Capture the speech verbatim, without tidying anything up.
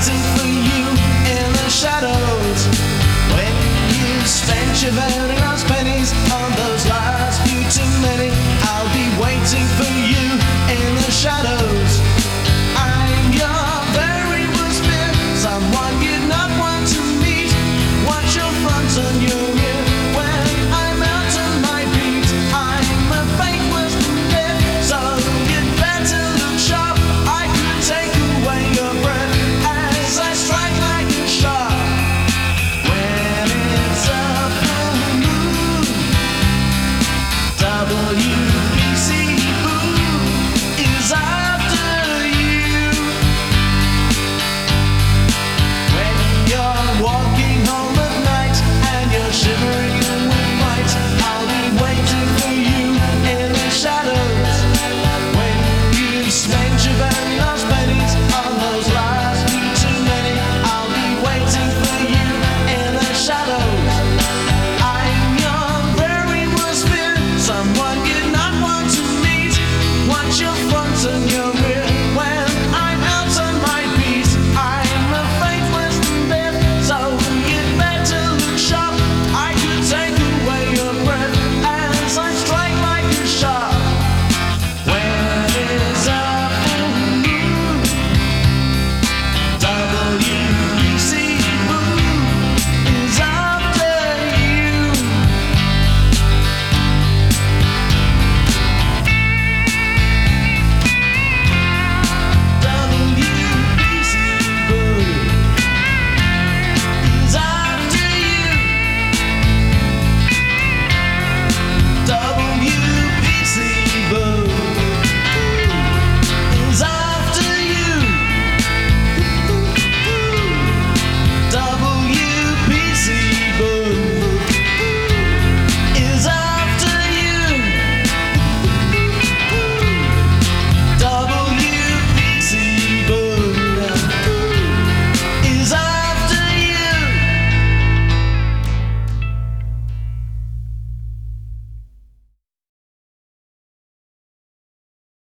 waiting for you in the shadows. When you spent your very last pennies on those last few too many, I'll be waiting for you in the shadows.